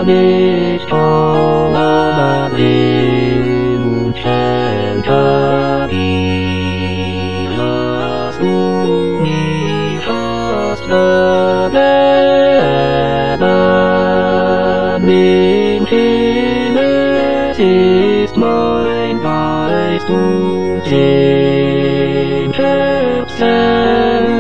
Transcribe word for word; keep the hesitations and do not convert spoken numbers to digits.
nicht voller Leben schenke wie lass du mich fast vergeben. Im Himmel ist mein Geist, du den Höchsten.